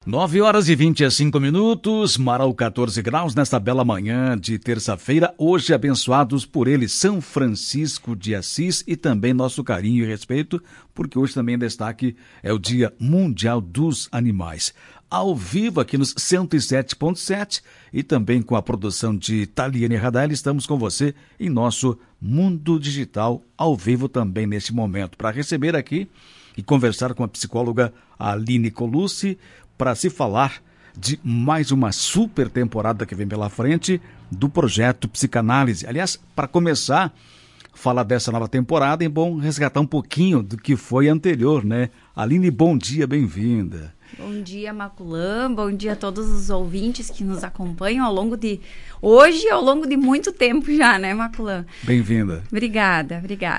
9h25, Marau 14 graus nesta bela manhã de terça-feira, hoje abençoados por ele, São Francisco de Assis, e também nosso carinho e respeito, porque hoje também em destaque é o Dia Mundial dos Animais. Ao vivo aqui nos 107.7 e também com a produção de Taliane Radaeli, estamos com você em nosso Mundo Digital, ao vivo também neste momento, para receber aqui e conversar com a psicóloga Aline Colucci, para se falar de mais uma super temporada que vem pela frente do projeto Psicanálise. Aliás, para começar a falar dessa nova temporada, é bom resgatar um pouquinho do que foi anterior, né? Aline, bom dia, bem-vinda. Bom dia, Maculã, bom dia a todos os ouvintes que nos acompanham ao longo de muito tempo já, né, Maculã? Bem-vinda. Obrigada.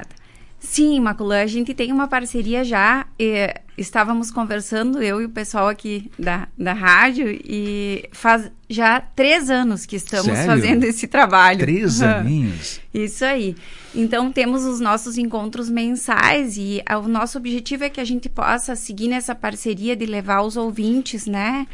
Sim, Maculã, a gente tem uma parceria já, estávamos conversando, eu e o pessoal aqui da rádio, e faz já 3 anos que estamos fazendo esse trabalho. 3 aninhos? Isso aí. Então, temos os nossos encontros mensais e o nosso objetivo é que a gente possa seguir nessa parceria de levar aos ouvintes, né,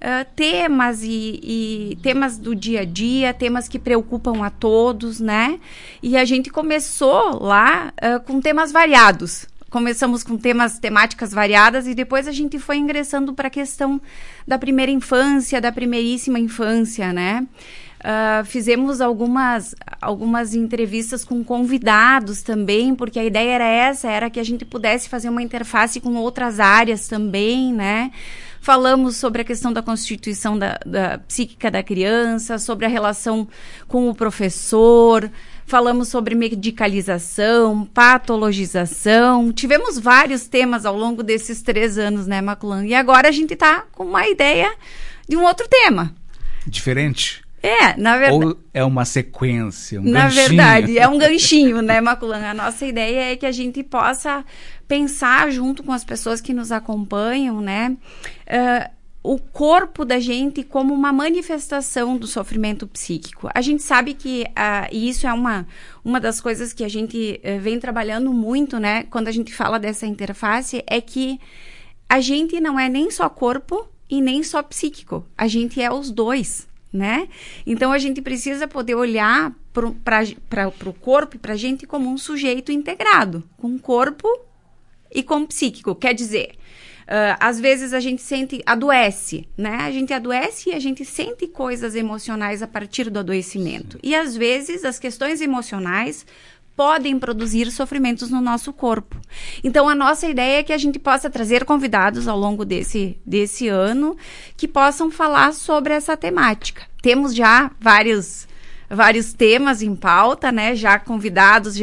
temas e temas do dia a dia, temas que preocupam a todos, né? E a gente começou lá com temas variados. Começamos com temáticas variadas e depois a gente foi ingressando para a questão da primeira infância, da primeiríssima infância, né? Fizemos algumas entrevistas com convidados também, porque a ideia era que a gente pudesse fazer uma interface com outras áreas também, né? Falamos sobre a questão da constituição da psíquica da criança, sobre a relação com o professor, falamos sobre medicalização, patologização, tivemos vários temas ao longo desses 3 anos, né, Maculan? E agora a gente está com uma ideia de um outro tema. Diferente? Na verdade. Ou é uma sequência, um na ganchinho? Na verdade, é um ganchinho, né, Maculan? A nossa ideia é que a gente possa pensar junto com as pessoas que nos acompanham, né, o corpo da gente como uma manifestação do sofrimento psíquico. A gente sabe que, e isso é uma das coisas que a gente vem trabalhando muito, né, quando a gente fala dessa interface, é que a gente não é nem só corpo e nem só psíquico. A gente é os dois, né? Então, a gente precisa poder olhar para o corpo e para a gente como um sujeito integrado, com corpo e com psíquico. Quer dizer, às vezes a gente adoece, né? A gente adoece e a gente sente coisas emocionais a partir do adoecimento. E, às vezes, as questões emocionais podem produzir sofrimentos no nosso corpo. Então, a nossa ideia é que a gente possa trazer convidados ao longo desse ano que possam falar sobre essa temática. Temos já vários temas em pauta, né? Já convidados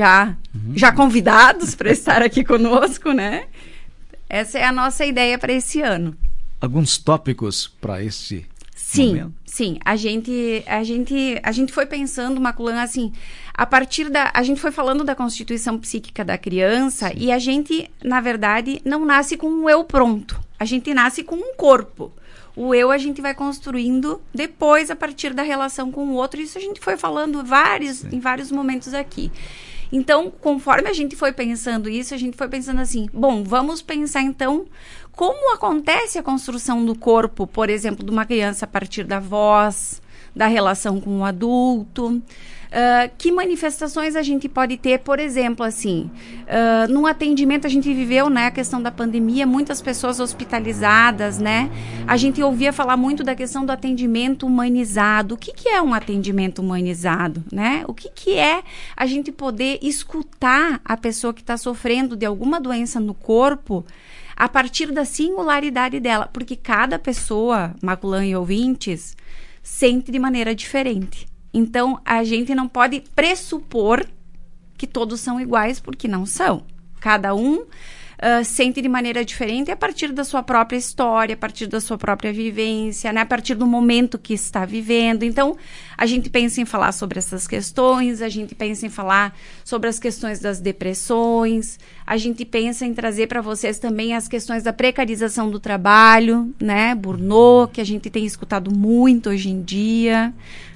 para estar aqui conosco, né? Essa é a nossa ideia para esse ano. Alguns tópicos para este momento? Sim. A gente foi pensando, Maculan, assim, a gente foi falando da constituição psíquica da criança. Sim. E a gente, na verdade, não nasce com um eu pronto. A gente nasce com um corpo. O eu a gente vai construindo depois a partir da relação com o outro. Isso a gente foi falando em vários momentos aqui. Então, conforme a gente foi pensando isso, a gente foi pensando assim, bom, vamos pensar então como acontece a construção do corpo, por exemplo, de uma criança a partir da voz, da relação com o adulto. Que manifestações a gente pode ter, por exemplo, assim, num atendimento, a gente viveu, né, a questão da pandemia, muitas pessoas hospitalizadas, né? A gente ouvia falar muito da questão do atendimento humanizado. O que é um atendimento humanizado, né? O que é a gente poder escutar a pessoa que está sofrendo de alguma doença no corpo a partir da singularidade dela? Porque cada pessoa, Maculan e ouvintes, sente de maneira diferente. Então, a gente não pode pressupor que todos são iguais, porque não são. Cada um sente de maneira diferente a partir da sua própria história, a partir da sua própria vivência, né? A partir do momento que está vivendo. Então, a gente pensa em falar sobre essas questões, a gente pensa em falar sobre as questões das depressões, a gente pensa em trazer para vocês também as questões da precarização do trabalho, né? Burnout, que a gente tem escutado muito hoje em dia,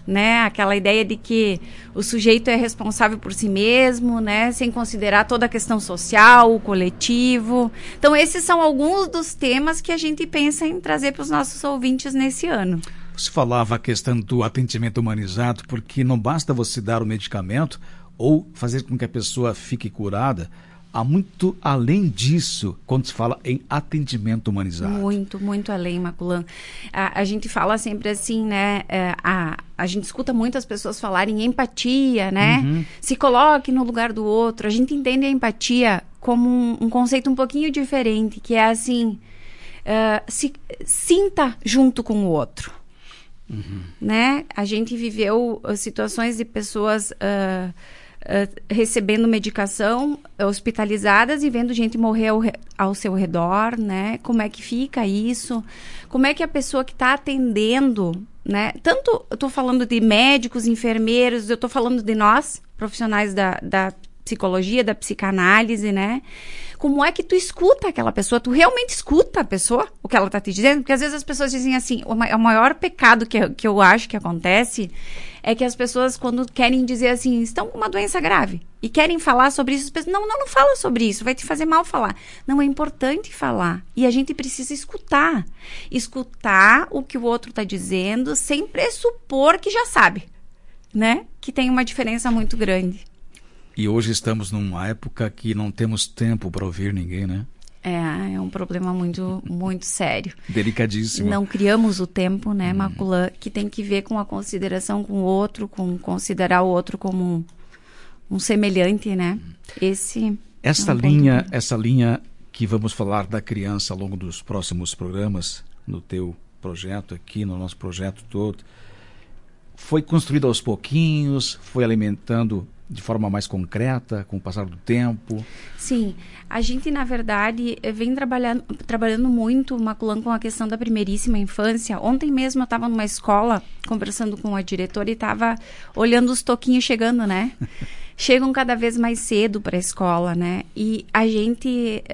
né? Aquela ideia de que o sujeito é responsável por si mesmo, né? Sem considerar toda a questão social, o coletivo. Então, esses são alguns dos temas que a gente pensa em trazer para os nossos ouvintes nesse ano. Você falava a questão do atendimento humanizado, porque não basta você dar o medicamento ou fazer com que a pessoa fique curada. Há muito além disso quando se fala em atendimento humanizado. Muito, muito além, Maculan. A gente fala sempre assim, né? A gente escuta muitas pessoas falarem em empatia, né? Uhum. Se coloque no lugar do outro. A gente entende a empatia como um conceito um pouquinho diferente, que é assim, se sinta junto com o outro. Uhum. Né? A gente viveu situações de pessoas recebendo medicação, hospitalizadas e vendo gente morrer ao seu redor, né? Como é que fica isso? Como é que a pessoa que está atendendo, né? Tanto eu estou falando de médicos, enfermeiros, eu estou falando de nós, profissionais da psicologia, da psicanálise, né? Como é que tu escuta aquela pessoa? Tu realmente escuta a pessoa, o que ela está te dizendo? Porque às vezes as pessoas dizem assim, o maior pecado que eu acho que acontece é que as pessoas, quando querem dizer assim, estão com uma doença grave e querem falar sobre isso, as pessoas, não fala sobre isso, vai te fazer mal falar. Não, é importante falar. E a gente precisa escutar. Escutar o que o outro está dizendo sem pressupor que já sabe, né? Que tem uma diferença muito grande. E hoje estamos numa época que não temos tempo para ouvir ninguém, né? É um problema muito, muito sério. Delicadíssimo. Não criamos o tempo, né, Maculan, que tem que ver com a consideração com o outro, com considerar o outro como um semelhante, né? Essa linha que vamos falar da criança ao longo dos próximos programas, no teu projeto aqui, no nosso projeto todo, foi construída aos pouquinhos, foi alimentando de forma mais concreta, com o passar do tempo? Sim, a gente, na verdade, vem trabalhando muito, Maculan, com a questão da primeiríssima infância. Ontem mesmo eu estava numa escola, conversando com a diretora, e estava olhando os toquinhos chegando, né? Chegam cada vez mais cedo para a escola, né? E a gente...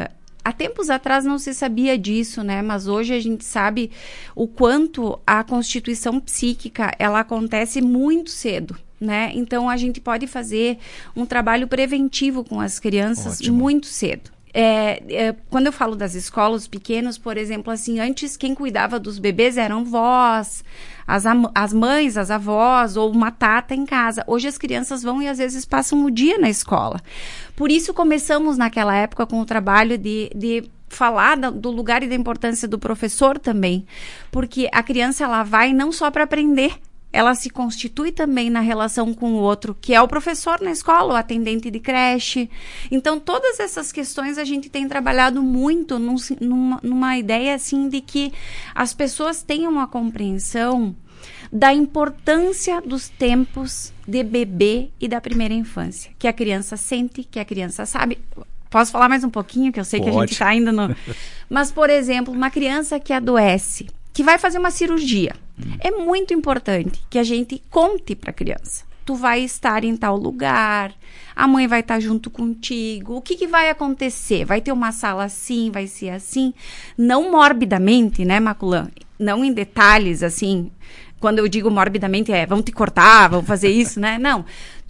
há tempos atrás não se sabia disso, né? Mas hoje a gente sabe o quanto a constituição psíquica, ela acontece muito cedo, né? Então, a gente pode fazer um trabalho preventivo com as crianças. Ótimo. Muito cedo. Quando eu falo das escolas pequenas, por exemplo, assim, antes quem cuidava dos bebês eram vós, as mães, as avós, ou uma tata em casa. Hoje as crianças vão e às vezes passam o dia na escola. Por isso começamos naquela época com o trabalho de falar do lugar e da importância do professor também, porque a criança, ela vai não só para aprender, ela se constitui também na relação com o outro, que é o professor na escola, o atendente de creche. Então, todas essas questões a gente tem trabalhado muito numa ideia, assim, de que as pessoas tenham uma compreensão da importância dos tempos de bebê e da primeira infância, que a criança sente, que a criança sabe. Posso falar mais um pouquinho, que eu sei que a gente está ainda no... Mas, por exemplo, uma criança que adoece, que vai fazer uma cirurgia, é muito importante que a gente conte para a criança. Tu vai estar em tal lugar, a mãe vai estar junto contigo, o que vai acontecer? Vai ter uma sala assim, vai ser assim? Não morbidamente, né, Maculan? Não em detalhes, assim... Quando eu digo morbidamente, vão te cortar, vão fazer isso, né? Não.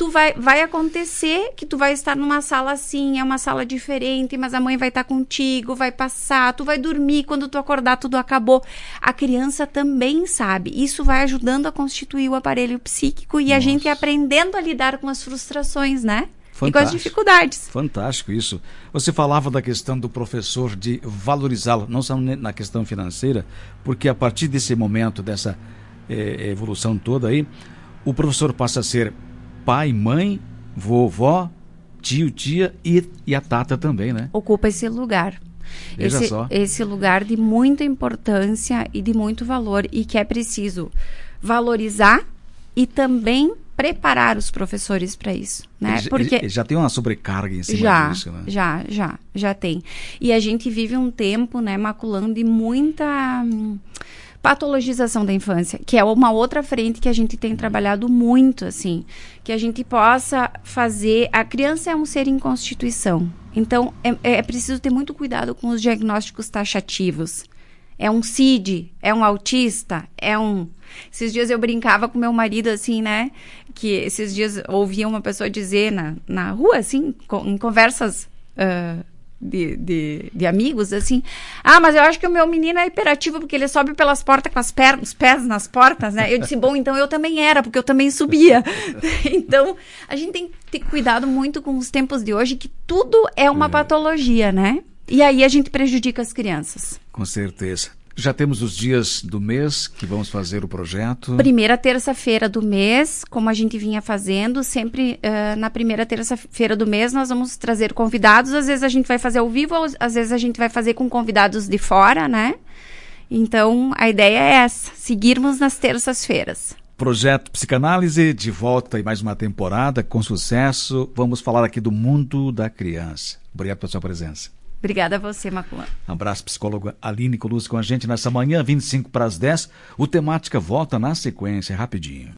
Vai acontecer que tu vai estar numa sala assim, é uma sala diferente, mas a mãe vai estar contigo, vai passar, tu vai dormir, quando tu acordar tudo acabou. A criança também sabe. Isso vai ajudando a constituir o aparelho psíquico e a gente aprendendo a lidar com as frustrações, né? Fantástico. E com as dificuldades. Fantástico isso. Você falava da questão do professor, de valorizá-lo, não só na questão financeira, porque a partir desse momento, dessa evolução toda aí, o professor passa a ser pai, mãe, vovó, tio, tia e a tata também, né? Ocupa esse lugar. Veja só. Esse lugar de muita importância e de muito valor, e que é preciso valorizar e também preparar os professores para isso, né? Porque já tem uma sobrecarga em cima disso, né? Já tem. E a gente vive um tempo, né, Maculan, de muita patologização da infância, que é uma outra frente que a gente tem trabalhado muito, assim, que a gente possa fazer... A criança é um ser em constituição, então é preciso ter muito cuidado com os diagnósticos taxativos. É um CID, é um autista, é um Esses dias eu brincava com meu marido, assim, né? Que esses dias ouvia uma pessoa dizer na rua, assim, em conversas de amigos, assim, mas eu acho que o meu menino é hiperativo porque ele sobe pelas portas com os pés nas portas, né? Eu disse, bom, então eu também era, porque eu também subia. Então, a gente tem que ter cuidado muito com os tempos de hoje, que tudo é uma patologia, né? E aí a gente prejudica as crianças. Com certeza. Já temos os dias do mês que vamos fazer o projeto. Primeira terça-feira do mês, como a gente vinha fazendo, sempre na primeira terça-feira do mês nós vamos trazer convidados. Às vezes a gente vai fazer ao vivo, às vezes a gente vai fazer com convidados de fora, né? Então, a ideia é essa, seguirmos nas terças-feiras. Projeto Psicanálise, de volta em mais uma temporada, com sucesso. Vamos falar aqui do mundo da criança. Obrigado pela sua presença. Obrigada a você, Maculan. Um abraço, psicóloga Aline Colucci com a gente nessa manhã, 25 para as 10. O Temática volta na sequência, rapidinho.